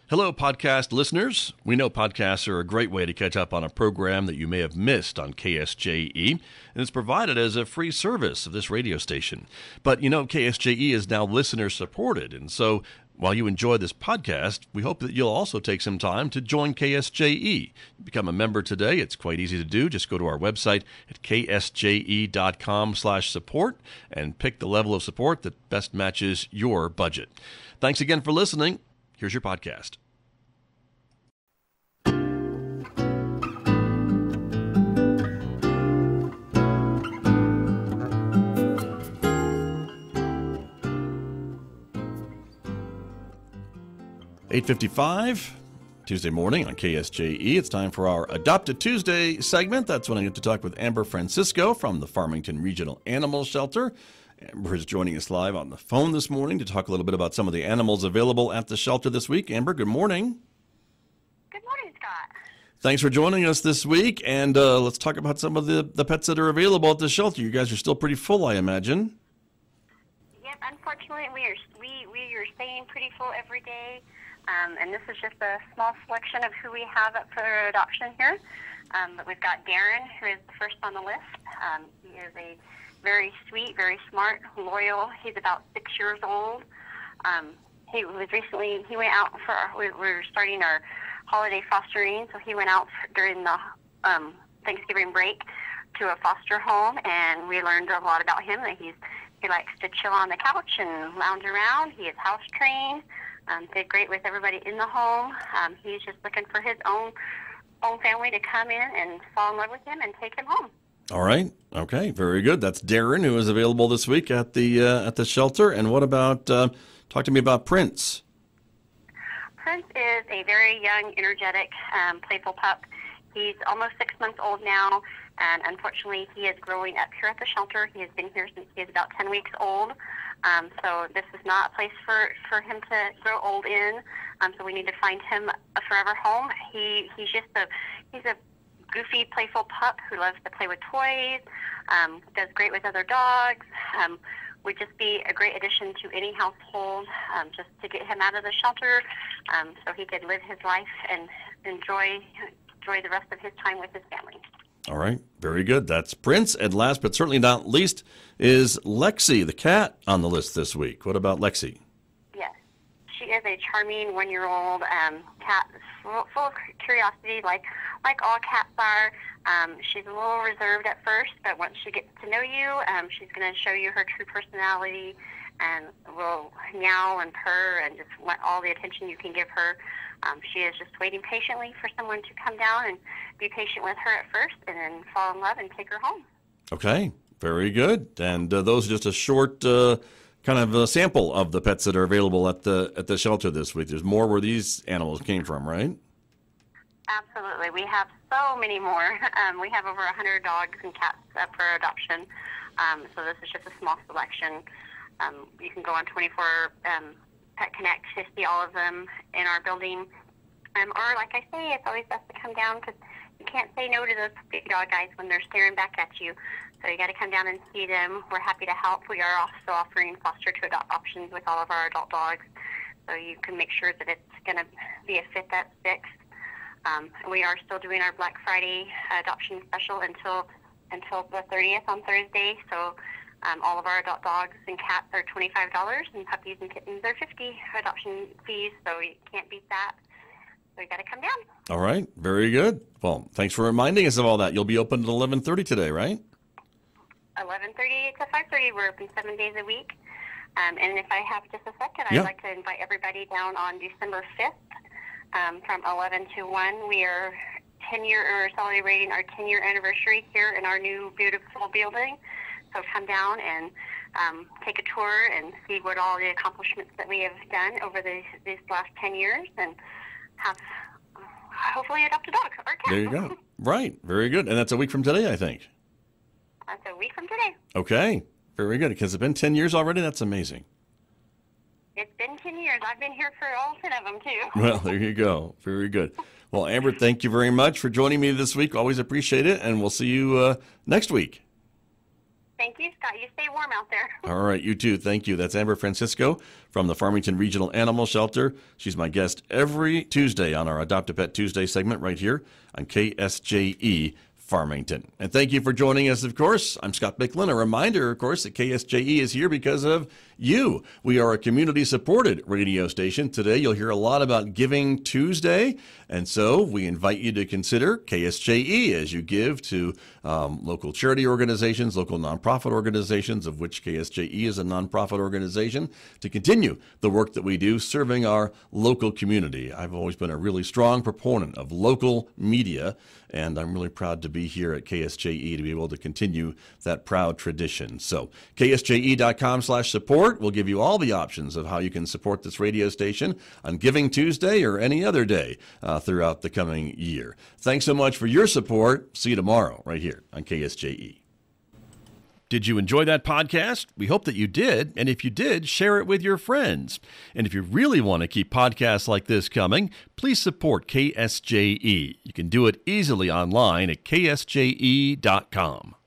Hello, podcast listeners. We know podcasts are a great way to catch up on a program that you may have missed on KSJE, and it's provided as a free service of this radio station. But you know, KSJE is now listener-supported, and so while you enjoy this podcast, we hope that you'll also take some time to join KSJE. Become a member today. It's quite easy to do. Just go to our website at ksje.com/support and pick the level of support that best matches your budget. Thanks again for listening. Here's your podcast. (8:55) Tuesday morning on KSJE. It's time for our Adopted Tuesday segment. That's when I get to talk with Amber Francisco from the Farmington Regional Animal Shelter. Amber is joining us live on the phone this morning to talk a little bit about some of the animals available at the shelter this week. Amber, good morning. Good morning, Scott. Thanks for joining us this week, and let's talk about some of the pets that are available at the shelter. You guys are still pretty full, I imagine. Yep, unfortunately, we are staying pretty full every day, and this is just a small selection of who we have up for adoption here. But we've got Darren, who is the first on the list. He is a very sweet, very smart, loyal. He's about 6 years old. He went out we were starting our holiday fostering, so he went out during the Thanksgiving break to a foster home, and we learned a lot about him. That he likes to chill on the couch and lounge around. He is house trained. Did great with everybody in the home. He's just looking for his own family to come in and fall in love with him and take him home. All right. Okay. Very good. That's Darren, who is available this week at the shelter. And what about? Talk to me about Prince. Prince is a very young, energetic, playful pup. He's almost 6 months old now, and unfortunately, he is growing up here at the shelter. He has been here since he is about 10 weeks old. So this is not a place for him to grow old in. So we need to find him a forever home. He's a goofy, playful pup who loves to play with toys, does great with other dogs, would just be a great addition to any household, just to get him out of the shelter so he could live his life and enjoy the rest of his time with his family. All right. Very good. That's Prince. And last but certainly not least is Lexi, the cat, on the list this week. What about Lexi? Yes. She is a charming 1-year-old cat, full of curiosity, like all cats are. She's a little reserved at first, but once she gets to know you, she's going to show you her true personality and will meow and purr and just want all the attention you can give her. She is just waiting patiently for someone to come down and be patient with her at first and then fall in love and take her home. Okay, very good. And those are just a short kind of a sample of the pets that are available at the shelter this week. There's more where these animals came from, right? Absolutely. We have so many more. We have over 100 dogs and cats up for adoption. So this is just a small selection. You can go on 24 Pet Connect to see all of them in our building. Or like I say, it's always best to come down because you can't say no to those big dog guys when they're staring back at you. So you got to come down and see them. We're happy to help. We are also offering foster to adopt options with all of our adult dogs. So you can make sure that it's going to be a fit that sticks. We are still doing our Black Friday adoption special until the 30th on Thursday. So all of our adult dogs and cats are $25, and puppies and kittens are $50 adoption fees. So you can't beat that. So you got to come down. All right, very good. Well, thanks for reminding us of all that. You'll be open at 11:30 today, right? 11:30 to 5:30. We're open 7 days a week. And if I have just a second, I'd like to invite everybody down on December 5th. From 11 to 1, we are celebrating our 10-year anniversary here in our new beautiful building. So come down and take a tour and see what all the accomplishments that we have done over these last 10 years and have hopefully adopt a dog or a cat. There you go. Right. Very good. And that's a week from today, I think. That's a week from today. Okay. Very good. Has it been 10 years already? That's amazing. It's been 10 years. I've been here for all 10 of them, too. Well, there you go. Very good. Well, Amber, thank you very much for joining me this week. Always appreciate it, and we'll see you next week. Thank you, Scott. You stay warm out there. All right, you too. Thank you. That's Amber Francisco from the Farmington Regional Animal Shelter. She's my guest every Tuesday on our Adopt a Pet Tuesday segment right here on KSJE Farmington. And thank you for joining us, of course. I'm Scott Bicklin. A reminder, of course, that KSJE is here because of you. We are a community-supported radio station. Today, you'll hear a lot about Giving Tuesday, and so we invite you to consider KSJE as you give to local charity organizations, local nonprofit organizations, of which KSJE is a nonprofit organization, to continue the work that we do serving our local community. I've always been a really strong proponent of local media, and I'm really proud to be here at KSJE to be able to continue that proud tradition. So ksje.com/support will give you all the options of how you can support this radio station on Giving Tuesday or any other day throughout the coming year. Thanks so much for your support. See you tomorrow right here on KSJE. Did you enjoy that podcast? We hope that you did. And if you did, share it with your friends. And if you really want to keep podcasts like this coming, please support KSJE. You can do it easily online at ksje.com.